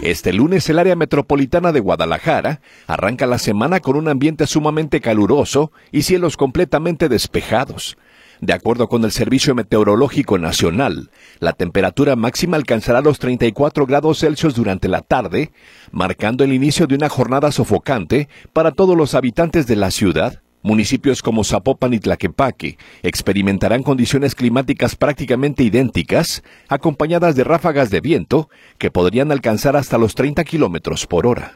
Este lunes el área metropolitana de Guadalajara arranca la semana con un ambiente sumamente caluroso y cielos completamente despejados. De acuerdo con el Servicio Meteorológico Nacional, la temperatura máxima alcanzará los 34 grados Celsius durante la tarde, marcando el inicio de una jornada sofocante para todos los habitantes de la ciudad. Municipios como Zapopan y Tlaquepaque experimentarán condiciones climáticas prácticamente idénticas, acompañadas de ráfagas de viento que podrían alcanzar hasta los 30 kilómetros por hora.